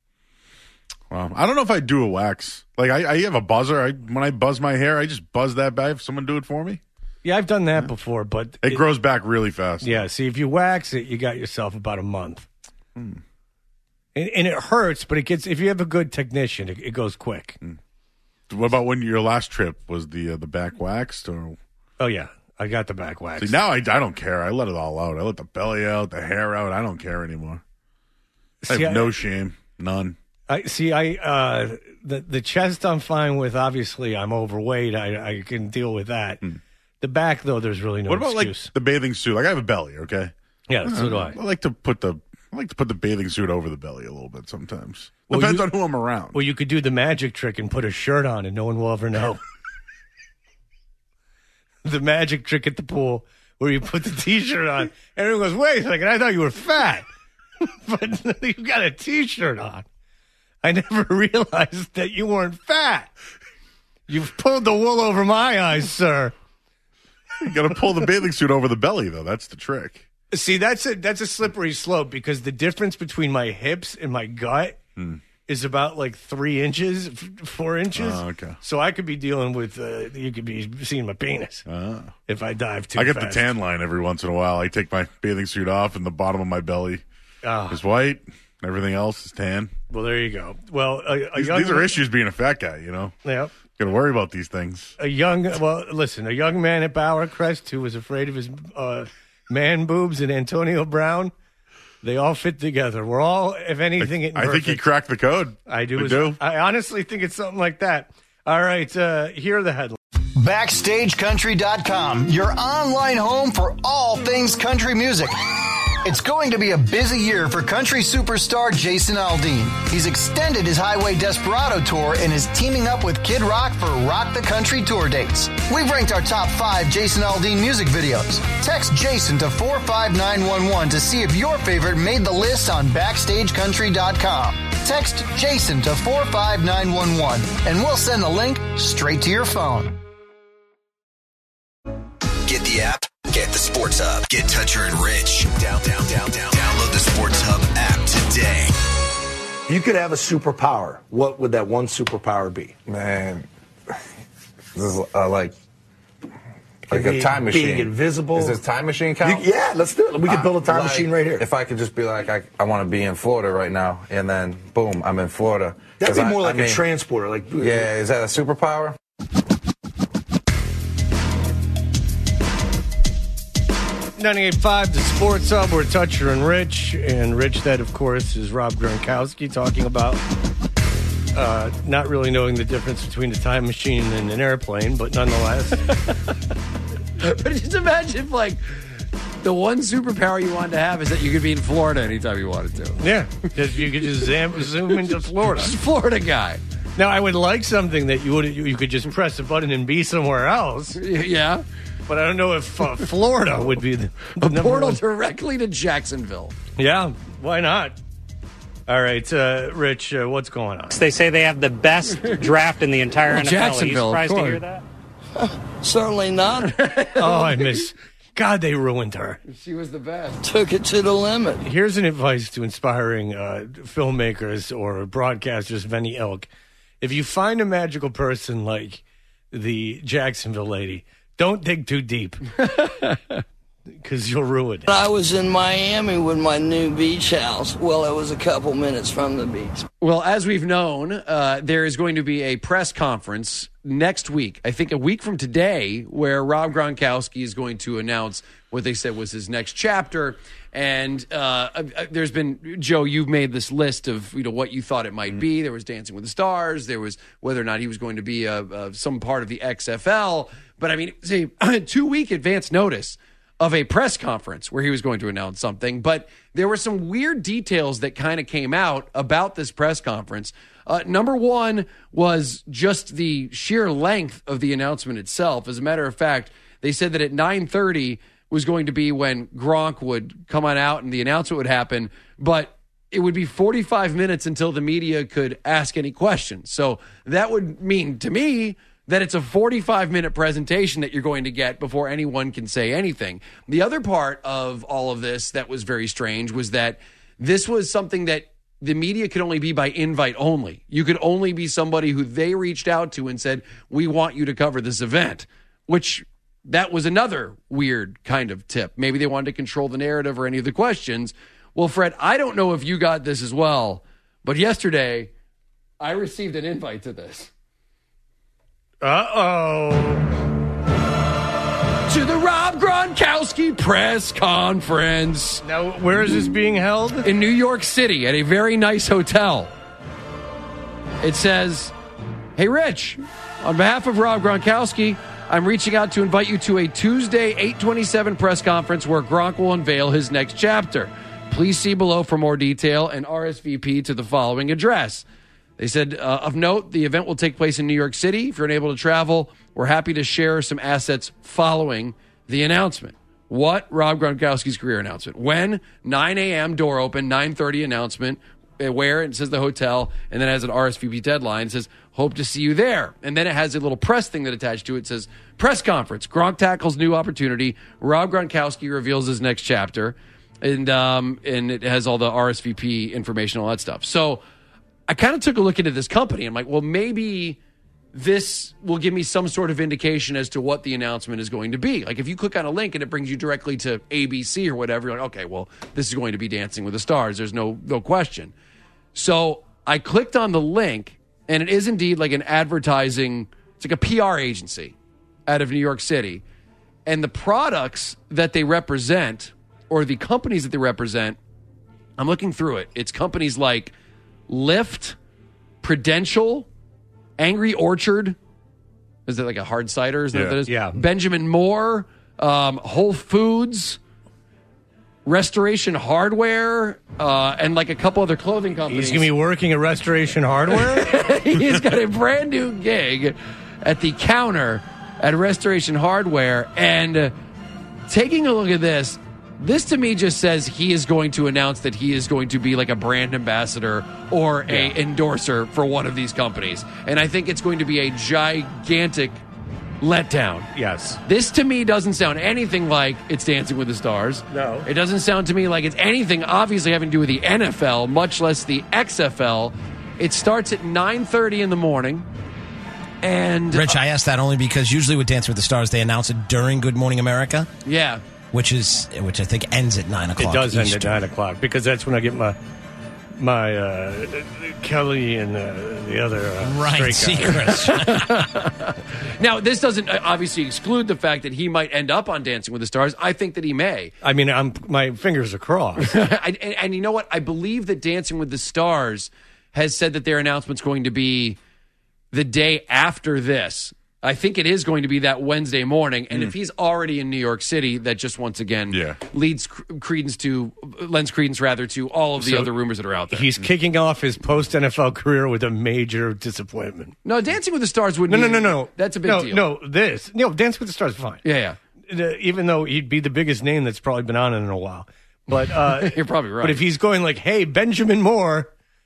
Speaker 9: Wow. I don't know if I do a wax. Like, I, I have a buzzer. I When I buzz my hair, I just buzz that back. If someone do it for me.
Speaker 7: Yeah, I've done that yeah. before, but...
Speaker 9: It, it grows back really fast.
Speaker 7: Yeah, see, if you wax it, you got yourself about a month. Hmm. And, and it hurts, but it gets... If you have a good technician, it, it goes quick.
Speaker 9: Hmm. What about when your last trip was the uh, the back waxed? Or
Speaker 7: Oh, yeah. I got the back waxed.
Speaker 9: See, now I, I don't care. I let it all out. I let the belly out, the hair out. I don't care anymore. See, I have I, no shame. None.
Speaker 7: I see. I uh, the the chest I'm fine with. Obviously, I'm overweight. I I can deal with that. Hmm. The back, though, there's really no
Speaker 9: What about
Speaker 7: excuse.
Speaker 9: like the bathing suit? Like I have a belly. Okay.
Speaker 7: Yeah, so do I.
Speaker 9: I like to put the I like to put the bathing suit over the belly a little bit sometimes. Well, Depends
Speaker 7: you,
Speaker 9: on who I'm around.
Speaker 7: Well, you could do the magic trick and put a shirt on, and no one will ever know. The magic trick at the pool where you put the T-shirt on. Everyone goes, wait a second, I thought you were fat. But you got a T-shirt on. I never realized that you weren't fat. You've pulled the wool over my eyes, sir.
Speaker 9: You got to pull the bathing suit over the belly, though. That's the trick.
Speaker 7: See, that's a, that's a slippery slope because the difference between my hips and my gut hmm. is about like three inches, four inches.
Speaker 9: Oh, okay.
Speaker 7: So I could be dealing with, uh, you could be seeing my penis
Speaker 9: oh.
Speaker 7: if I dive too
Speaker 9: I get
Speaker 7: fast.
Speaker 9: the tan line every once in a while. I take my bathing suit off and the bottom of my belly oh. is white. Everything else is tan.
Speaker 7: Well, there you go. Well, a, a
Speaker 9: these,
Speaker 7: young
Speaker 9: these are issues being a fat guy, you know?
Speaker 7: Yep.
Speaker 9: Got to worry about these things.
Speaker 7: A young, well, listen, a young man at Bowercrest who was afraid of his uh, man boobs and Antonio Brown, they all fit together. We're all, if anything,
Speaker 9: I, I think he cracked the code.
Speaker 7: I do.
Speaker 9: I do.
Speaker 7: I honestly think it's something like that. All right, uh, here are the headlines.
Speaker 10: Backstage Country dot com, your online home for all things country music. It's going to be a busy year for country superstar Jason Aldean. He's extended his Highway Desperado tour and is teaming up with Kid Rock for Rock the Country tour dates. We've ranked our top five Jason Aldean music videos. Text Jason to four five nine one one to see if your favorite made the list on Backstage Country dot com. Text Jason to four five nine one one and we'll send the link straight to your phone.
Speaker 12: Get the app. Get the Sports Hub. Get Toucher and Rich. Down, down, down, down. Download the Sports Hub app today.
Speaker 14: You could have a superpower. What would that one superpower be?
Speaker 15: Man, this is uh, like like a time machine.
Speaker 14: Being invisible.
Speaker 15: Is this time machine count?
Speaker 14: You, yeah, let's do it. We could build a time
Speaker 15: like,
Speaker 14: machine right here.
Speaker 15: If I could just be like, I, I want to be in Florida right now, and then boom, I'm in Florida.
Speaker 14: That'd be more
Speaker 15: I,
Speaker 14: like
Speaker 15: I
Speaker 14: a
Speaker 15: mean,
Speaker 14: transporter. Like,
Speaker 15: yeah, is that a superpower?
Speaker 7: ninety-eight point five, the Sports Hub. We're Toucher and Rich. And Rich, that, of course, is Rob Gronkowski talking about uh, not really knowing the difference between a time machine and an airplane, but nonetheless.
Speaker 8: But just imagine if, like, the one superpower you wanted to have is that you could be in Florida anytime you wanted to.
Speaker 7: Yeah. Just, you could just zam, zoom into Florida.
Speaker 8: Just Florida guy.
Speaker 7: Now, I would like something that you would you, you could just press a button and be somewhere else.
Speaker 8: Yeah.
Speaker 7: But I don't know if uh, Florida would be the, the
Speaker 8: a portal
Speaker 7: one.
Speaker 8: directly to Jacksonville.
Speaker 7: Yeah, why not? All right, uh, Rich, uh, what's going on?
Speaker 16: They say they have the best draft in the entire
Speaker 8: Well,
Speaker 16: N F L.
Speaker 8: Jacksonville,
Speaker 16: Are you surprised
Speaker 8: of
Speaker 16: to hear
Speaker 8: course.
Speaker 16: that?
Speaker 17: Certainly not.
Speaker 7: Oh, I miss. God, they ruined her.
Speaker 8: She was the best.
Speaker 17: Took it to the limit.
Speaker 7: Here's an advice to inspiring uh, filmmakers or broadcasters of any ilk. If you find a magical person like the Jacksonville lady, don't dig too deep. Because you'll ruin it.
Speaker 17: I was in Miami with my new beach house. Well, it was a couple minutes from the beach.
Speaker 8: Well, as we've known, uh, there is going to be a press conference next week, I think a week from today, where Rob Gronkowski is going to announce what they said was his next chapter. And uh, there's been, Joe, you've made this list of you know what you thought it might be. There was Dancing with the Stars. There was whether or not he was going to be a, a, some part of the X F L. But, I mean, it was a two-week advance notice of a press conference where he was going to announce something. But there were some weird details that kind of came out about this press conference. Uh, number one was just the sheer length of the announcement itself. As a matter of fact, they said that at nine thirty was going to be when Gronk would come on out and the announcement would happen, but it would be forty-five minutes until the media could ask any questions. So that would mean to me that it's a forty-five minute presentation that you're going to get before anyone can say anything. The other part of all of this that was very strange was that this was something that the media could only be by invite only. You could only be somebody who they reached out to and said, we want you to cover this event, which that was another weird kind of tip. Maybe they wanted to control the narrative or any of the questions. Well, Fred, I don't know if you got this as well, but yesterday I received an invite to this.
Speaker 7: Uh-oh.
Speaker 8: To the Rob Gronkowski press conference.
Speaker 7: Now, where is this being held?
Speaker 8: In New York City at a very nice hotel. It says, hey, Rich, on behalf of Rob Gronkowski, I'm reaching out to invite you to a Tuesday eight twenty-seven press conference where Gronk will unveil his next chapter. Please see below for more detail and R S V P to the following address. They said, uh, of note, the event will take place in New York City. If you're unable to travel, we're happy to share some assets following the announcement. What? Rob Gronkowski's career announcement. When? nine a.m. door open, nine thirty announcement. Where? It says the hotel, and then it has an R S V P deadline. It says, hope to see you there. And then it has a little press thing that attached to it. It says, press conference. Gronk tackles new opportunity. Rob Gronkowski reveals his next chapter. And, um, and it has all the R S V P information, all that stuff. So I kind of took a look into this company. I'm like, well, maybe this will give me some sort of indication as to what the announcement is going to be. Like if you click on a link and it brings you directly to A B C or whatever, you're like, okay, well, this is going to be Dancing with the Stars. There's no no question. So I clicked on the link, and it is indeed like an advertising, it's like a P R agency out of New York City. And the products that they represent, or the companies that they represent, I'm looking through it. It's companies like Lyft, Prudential, Angry Orchard. Is that like a hard cider? Is that
Speaker 7: yeah,
Speaker 8: what that is?
Speaker 7: Yeah.
Speaker 8: Benjamin Moore, um, Whole Foods, Restoration Hardware, uh, and like a couple other clothing companies.
Speaker 7: He's going to be working at Restoration Hardware?
Speaker 8: He's got a brand new gig at the counter at Restoration Hardware. And uh, taking a look at this, this to me just says he is going to announce that he is going to be like a brand ambassador or a
Speaker 7: Yeah.
Speaker 8: endorser for one of these companies. And I think it's going to be a gigantic letdown.
Speaker 7: Yes.
Speaker 8: This to me doesn't sound anything like it's Dancing with the Stars.
Speaker 7: No.
Speaker 8: It doesn't sound to me like it's anything obviously having to do with the N F L, much less the X F L. It starts at nine thirty in the morning. And
Speaker 18: Rich, I asked that only because usually with Dancing with the Stars, they announce it during Good Morning America.
Speaker 8: Yeah.
Speaker 18: Which is which I think ends at nine o'clock.
Speaker 7: It does end
Speaker 18: Eastern.
Speaker 7: at nine o'clock because that's when I get my my uh, Kelly and uh, the other uh,
Speaker 18: Right,
Speaker 7: straight guy.
Speaker 18: secrets.
Speaker 8: Now, this doesn't uh, obviously exclude the fact that he might end up on Dancing with the Stars. I think that he may.
Speaker 7: I mean, I'm my fingers are crossed.
Speaker 8: I, and, and you know what? I believe that Dancing with the Stars has said that their announcement's going to be the day after this. I think it is going to be that Wednesday morning. And
Speaker 9: Mm.
Speaker 8: if he's already in New York City, that just once again
Speaker 9: Yeah.
Speaker 8: leads cr- credence to lends credence rather to all of the
Speaker 7: So
Speaker 8: other rumors that are out there.
Speaker 7: He's kicking off his post N F L career with a major disappointment.
Speaker 8: No, Dancing with the Stars wouldn't.
Speaker 7: No,
Speaker 8: be-
Speaker 7: no, no, no.
Speaker 8: That's a big
Speaker 7: no,
Speaker 8: deal.
Speaker 7: No, this. No, Dance with the Stars is fine.
Speaker 8: Yeah,
Speaker 7: yeah. Uh, even though he'd be the biggest name that's probably been on it in a while. But uh,
Speaker 8: You're probably right.
Speaker 7: But if he's going like, hey, Benjamin Moore,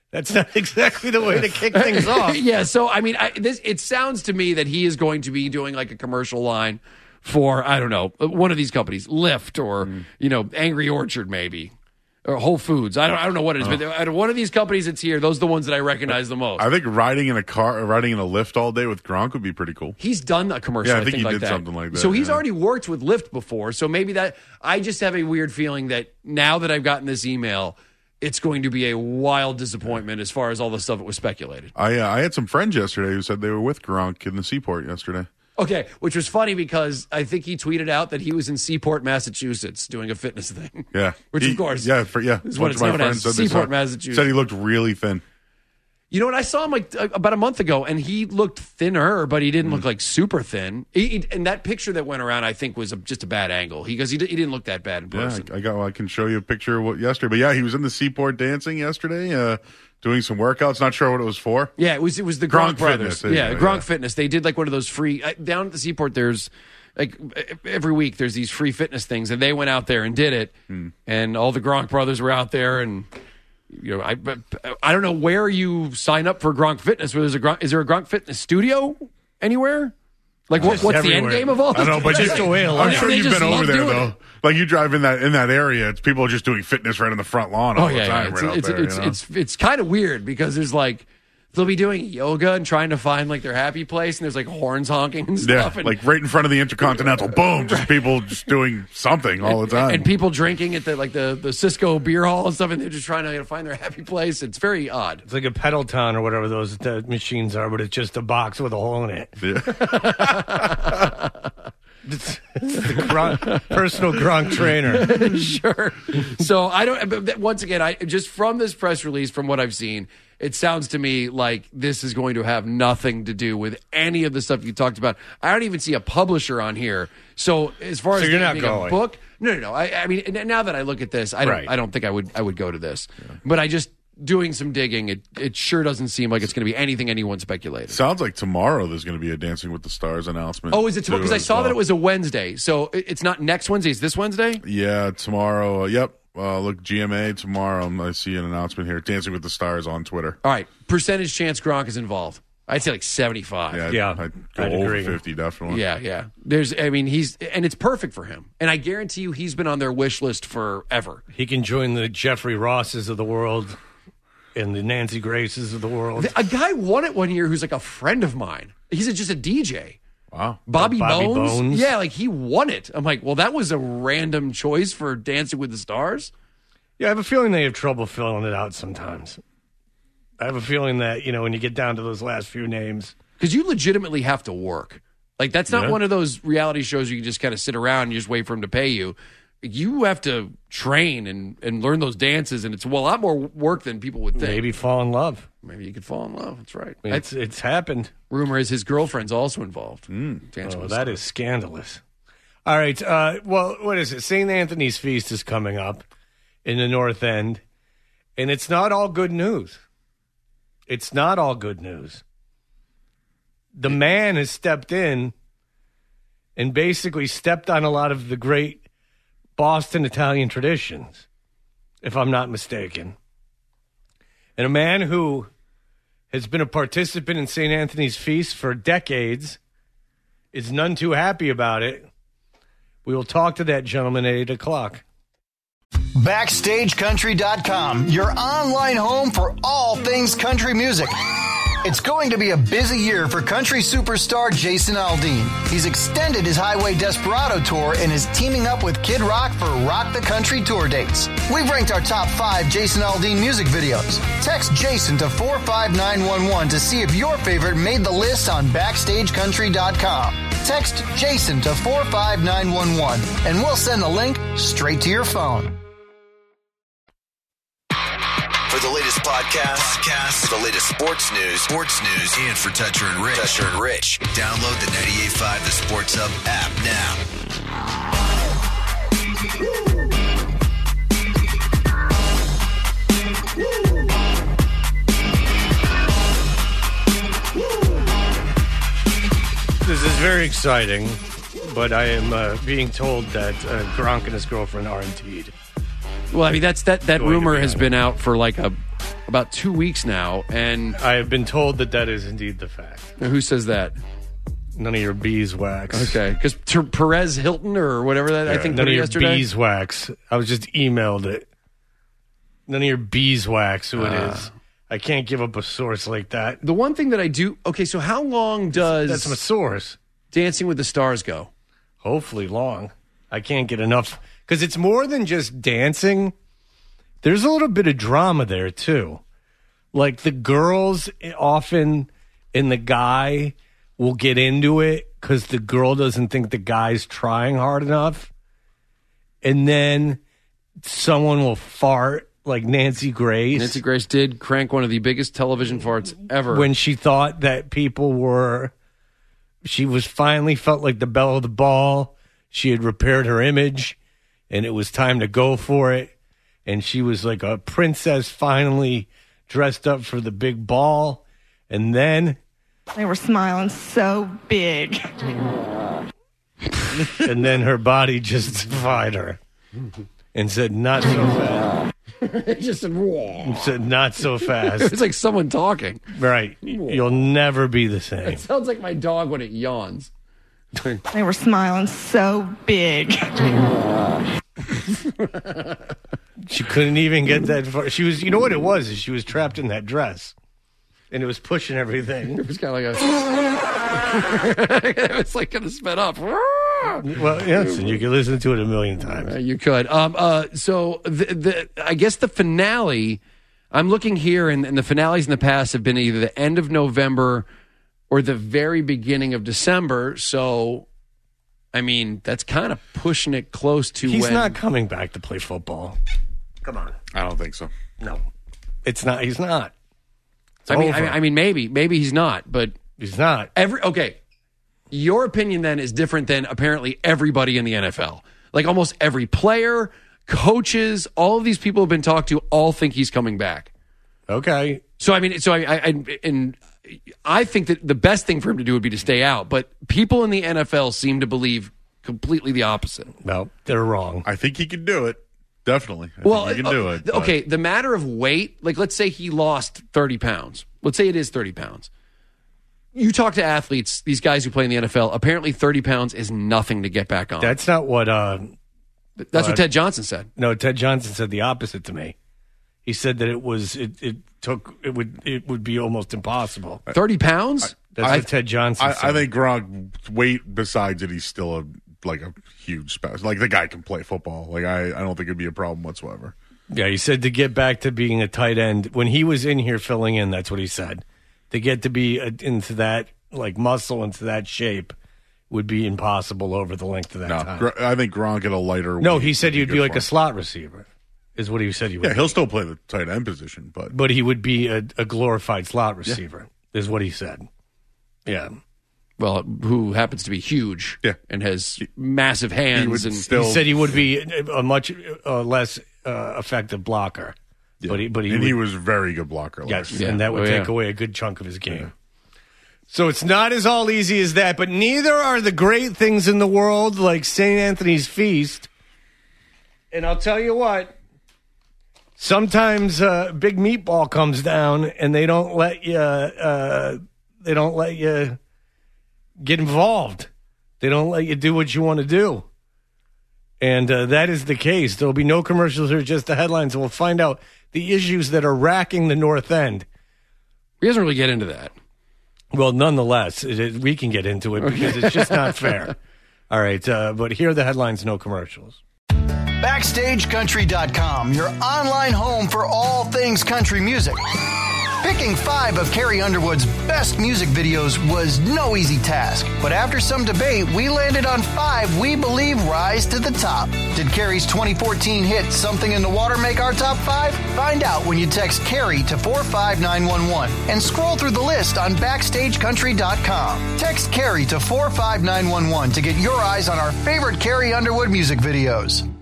Speaker 7: That's not exactly the way to kick things off.
Speaker 8: Yeah, so I mean, I, this it sounds to me that he is going to be doing like a commercial line for, I don't know, one of these companies, Lyft or mm. you know, Angry Orchard maybe. Or Whole Foods. I don't. I don't know what it is, oh. but out of one of these companies that's here, those are the ones that I recognize the most.
Speaker 9: I think riding in a car, riding in a Lyft all day with Gronk would be pretty cool.
Speaker 8: He's done a commercial.
Speaker 9: Yeah, I
Speaker 8: I
Speaker 9: think,
Speaker 8: think
Speaker 9: he
Speaker 8: like
Speaker 9: did
Speaker 8: that.
Speaker 9: something like that.
Speaker 8: So he's
Speaker 9: yeah.
Speaker 8: already worked with Lyft before. So maybe that. I just have a weird feeling that now that I've gotten this email, it's going to be a wild disappointment as far as all the stuff that was speculated.
Speaker 9: I uh, I had some friends yesterday who said they were with Gronk in the Seaport yesterday.
Speaker 8: Okay, which was funny because I think he tweeted out that he was in Seaport, Massachusetts, doing a fitness thing.
Speaker 9: Yeah,
Speaker 8: which
Speaker 9: he,
Speaker 8: of course,
Speaker 9: yeah, for, yeah.
Speaker 8: is what it's known as. Seaport, Massachusetts.
Speaker 9: Said he looked really thin.
Speaker 8: You know what? I saw him like about a month ago, and he looked thinner, but he didn't mm. look like super thin. He, he, and that picture that went around, I think, was a, just a bad angle. He because he, he didn't look that bad in person.
Speaker 9: Yeah, I, I got. Well, I can show you a picture of what yesterday. But yeah, he was in the Seaport dancing yesterday. Uh, Doing some workouts, not sure what it was for.
Speaker 8: Yeah, it was it was the Gronk,
Speaker 9: Gronk
Speaker 8: brothers.
Speaker 9: Fitness,
Speaker 8: yeah,
Speaker 9: anyway,
Speaker 8: Gronk
Speaker 9: yeah.
Speaker 8: Fitness. They did like one of those free uh, down at the Seaport. There's like every week there's these free fitness things, and they went out there and did it, hmm. and all the Gronk brothers were out there, and you know, I I don't know where you sign up for Gronk Fitness. Where there's a Gronk, is there a Gronk Fitness studio anywhere? Like what, what's
Speaker 7: everywhere.
Speaker 8: the end game of all this?
Speaker 9: I don't know, but
Speaker 7: just
Speaker 9: you,
Speaker 7: a way of
Speaker 9: I'm
Speaker 7: life.
Speaker 9: sure
Speaker 8: They
Speaker 9: you've
Speaker 8: just
Speaker 9: been over
Speaker 8: love
Speaker 9: there
Speaker 8: doing
Speaker 9: though.
Speaker 8: it.
Speaker 9: Like you drive in that in that area, it's people just doing fitness right in the front lawn all
Speaker 8: Oh
Speaker 9: the
Speaker 8: yeah,
Speaker 9: time.
Speaker 8: yeah. It's,
Speaker 9: right out
Speaker 8: it's,
Speaker 9: there,
Speaker 8: it's,
Speaker 9: you know?
Speaker 8: it's, it's it's kind of weird because there's like they'll be doing yoga and trying to find like their happy place, and there's like horns honking and
Speaker 9: yeah,
Speaker 8: stuff. And,
Speaker 9: like right in front of the Intercontinental. Boom, just people just doing something all the time,
Speaker 8: and people drinking at the like the, the Cisco beer hall and stuff, and they're just trying to you know, find their happy place. It's very odd.
Speaker 7: It's like a Peloton or whatever those uh, machines are, but it's just a box with a hole in it.
Speaker 9: Yeah.
Speaker 7: It's, it's the Gronk, personal Gronk trainer.
Speaker 8: Sure. So I don't. But once again, I just from this press release, from what I've seen, it sounds to me like this is going to have nothing to do with any of the stuff you talked about. I don't even see a publisher on here. So as far
Speaker 7: so
Speaker 8: as
Speaker 7: you're not
Speaker 8: being
Speaker 7: going.
Speaker 8: a book, no, no, no. I, I mean, now that I look at this, I don't.
Speaker 7: Right.
Speaker 8: I don't think I would. I would go to this. Yeah. But I just. Doing some digging, it, it sure doesn't seem like it's going to be anything anyone speculated.
Speaker 9: Sounds like tomorrow there's going to be a Dancing with the Stars announcement.
Speaker 8: Oh, is it tomorrow? Because I saw
Speaker 9: well.
Speaker 8: that it was a Wednesday. So it, it's not next Wednesday. It's this Wednesday?
Speaker 9: Yeah, tomorrow. Uh, yep. Uh, look, G M A tomorrow. I see an announcement here. Dancing with the Stars on Twitter.
Speaker 8: All right. Percentage chance Gronk is involved. I'd say like seventy-five.
Speaker 9: Yeah,
Speaker 7: yeah
Speaker 9: I'd go
Speaker 7: I'd
Speaker 9: over
Speaker 7: agree.
Speaker 9: fifty, definitely.
Speaker 8: Yeah, yeah. There's, I mean, he's, and it's perfect for him. And I guarantee you he's been on their wish list forever.
Speaker 7: He can join the Jeffrey Rosses of the world. And the Nancy Graces of the world.
Speaker 8: A guy won it one year who's like a friend of mine. He's a, just a D J.
Speaker 9: Wow.
Speaker 8: Bobby,
Speaker 7: Bobby
Speaker 8: Bones?
Speaker 7: Bones?
Speaker 8: Yeah, like he won it. I'm like, well, that was a random choice for Dancing with the Stars.
Speaker 7: Yeah, I have a feeling they have trouble filling it out sometimes. I have a feeling that, you know, when you get down to those last few names.
Speaker 8: Because you legitimately have to work. Like, that's not
Speaker 7: Yeah.
Speaker 8: one of those reality shows you can just kind of sit around and you just wait for him to pay you. You have to train and, and learn those dances, and it's well, a lot more work than people would think.
Speaker 7: Maybe fall in love.
Speaker 8: Maybe you could fall in love. That's right.
Speaker 7: I mean, it's, it's happened.
Speaker 8: Rumor is his girlfriend's also involved.
Speaker 9: Mm.
Speaker 8: Dancing
Speaker 7: Oh,
Speaker 8: with
Speaker 7: that
Speaker 8: Stars.
Speaker 7: is scandalous. All right. Uh, well, what is it? Saint Anthony's Feast is coming up in the North End, and it's not all good news. It's not all good news. The man has stepped in and basically stepped on a lot of the great Boston Italian traditions, if I'm not mistaken. And a man who has been a participant in Saint Anthony's Feast for decades is none too happy about it. We will talk to that gentleman at eight o'clock.
Speaker 10: Backstage Country dot com, your online home for all things country music. It's going to be a busy year for country superstar Jason Aldean. He's extended his Highway Desperado tour and is teaming up with Kid Rock for Rock the Country tour dates. We've ranked our top five Jason Aldean music videos. Text Jason to four five nine one one to see if your favorite made the list on Backstage Country dot com. Text Jason to four five nine one one and we'll send the link straight to your phone.
Speaker 12: For the latest podcasts, podcasts, for the latest sports news, sports news, and for Toucher and Rich, Toucher and Rich, download the ninety-eight point five The Sports Hub app
Speaker 7: now. This is very exciting, but I am uh, being told that uh, Gronk and his girlfriend are indeed.
Speaker 8: Well, I mean, that's that, that
Speaker 7: Going
Speaker 8: rumor
Speaker 7: to be
Speaker 8: has
Speaker 7: on
Speaker 8: been out for like a about two weeks now, and
Speaker 7: I have been told that that is indeed the fact.
Speaker 8: Who says that?
Speaker 7: None of your beeswax.
Speaker 8: Okay, because Ter- Perez Hilton or whatever that
Speaker 7: Yeah,
Speaker 8: I think
Speaker 7: none
Speaker 8: put
Speaker 7: of
Speaker 8: it
Speaker 7: your
Speaker 8: yesterday.
Speaker 7: beeswax. I was just emailed it. None of your beeswax. Who it
Speaker 8: Uh.
Speaker 7: is? I can't give up a source like that.
Speaker 8: The one thing that I do. Okay, so how long does
Speaker 7: That's my source.
Speaker 8: Dancing with the Stars go?
Speaker 7: Hopefully long. I can't get enough because it's more than just dancing. There's a little bit of drama there too. Like the girls often and the guy will get into it because the girl doesn't think the guy's trying hard enough. And then someone will fart like Nancy Grace.
Speaker 8: Nancy Grace did crank one of the biggest television farts ever.
Speaker 7: When she thought that people were, she was finally felt like the belle of the ball. She had repaired her image and it was time to go for it. And she was like a princess finally dressed up for the big ball. And then
Speaker 19: They were smiling so big.
Speaker 7: and then her body just defied her and said, not so fast.
Speaker 8: It just said, whoa.
Speaker 7: Said, not so fast.
Speaker 8: It's like someone talking.
Speaker 7: Right. You'll never be the same.
Speaker 8: It sounds like my dog when it yawns.
Speaker 19: They were smiling so big.
Speaker 7: She couldn't even get that far. She was, you know what it was? Is she was trapped in that dress. And it was pushing everything.
Speaker 8: It was kind of like a... it was like kind of sped up.
Speaker 7: Well, yes, and you can listen to it a million times.
Speaker 8: Uh, you could. Um, uh, so the, the I guess the finale, I'm looking here, and, and the finales in the past have been either the end of November or the very beginning of December. So, I mean, that's kind of pushing it close to
Speaker 7: He's
Speaker 8: when...
Speaker 7: not coming back to play football. Come on.
Speaker 9: I don't think so.
Speaker 7: No. It's not. He's not. It's
Speaker 8: I mean,
Speaker 7: over.
Speaker 8: I, I mean, maybe, maybe he's not, but
Speaker 7: he's not.
Speaker 8: Every okay, your opinion then is different than apparently everybody in the N F L. Like almost every player, coaches, all of these people have been talked to, all think he's coming back.
Speaker 7: Okay.
Speaker 8: So I mean, so I, I, I and I think that the best thing for him to do would be to stay out, but people in the N F L seem to believe completely the opposite.
Speaker 7: No, they're wrong.
Speaker 9: I think he can do it. Definitely. I
Speaker 8: well,
Speaker 9: think he can do
Speaker 8: uh,
Speaker 9: it. but-
Speaker 8: okay, the matter of weight, like let's say he lost thirty pounds. Let's say it is thirty pounds. You talk to athletes, these guys who play in the N F L, apparently thirty pounds is nothing to get back on.
Speaker 7: That's not what. Uh,
Speaker 8: That's
Speaker 7: uh,
Speaker 8: what Ted Johnson said.
Speaker 7: No, Ted Johnson said the opposite to me. He said that it was it, it took it would it would be almost impossible.
Speaker 8: Thirty pounds?
Speaker 7: That's
Speaker 9: I-
Speaker 7: what Ted Johnson
Speaker 9: I,
Speaker 7: said.
Speaker 9: I think Gronk, weight besides it, he's still a like a huge special. Like the guy can play football. Like I, I don't think it'd be a problem whatsoever.
Speaker 7: Yeah, he said to get back to being a tight end when he was in here filling in. That's what he said. To get to be a, into that like muscle into that shape would be impossible over the length of that
Speaker 9: No,
Speaker 7: time.
Speaker 9: Gr- I think Gronk at a lighter.
Speaker 7: No,
Speaker 9: weight
Speaker 7: he said
Speaker 9: would
Speaker 7: he would
Speaker 9: good
Speaker 7: be like
Speaker 9: for
Speaker 7: a
Speaker 9: him.
Speaker 7: slot receiver. Is what he said he would.
Speaker 9: Yeah,
Speaker 7: be.
Speaker 9: he'll still play the tight end position, but
Speaker 7: But he would be a, a glorified slot receiver. Is what he said. Yeah.
Speaker 8: Well, who happens to be huge
Speaker 9: yeah.
Speaker 8: and has massive hands. and
Speaker 7: he said he would be a much uh, less uh, effective blocker.
Speaker 9: Yeah.
Speaker 7: But he, but he,
Speaker 9: and
Speaker 7: would,
Speaker 9: he was a very good blocker.
Speaker 7: yes,
Speaker 9: last year.
Speaker 7: and that would
Speaker 8: Oh,
Speaker 7: take
Speaker 8: yeah.
Speaker 7: away a good chunk of his game. So it's not as all easy as that, but neither are the great things in the world like Saint Anthony's Feast. And I'll tell you what, sometimes uh, Big Meatball comes down and they don't let you. Uh, they don't let you get involved. They don't let you do what you want to do. And uh, that is the case. There'll be no commercials or just the headlines. And we'll find out the issues that are racking the North End.
Speaker 8: He doesn't really get into that.
Speaker 7: Well, nonetheless, it is, we can get into it because it's just not fair. All right, uh, but here are the headlines, no commercials.
Speaker 10: Backstage Country dot com, your online home for all things country music. Picking five of Carrie Underwood's best music videos was no easy task, but after some debate, we landed on five we believe rise to the top. Did Carrie's twenty fourteen hit Something in the Water make our top five? Find out when you text Carrie to four five nine one one and scroll through the list on Backstage Country dot com. Text Carrie to four five nine one one to get your eyes on our favorite Carrie Underwood music videos.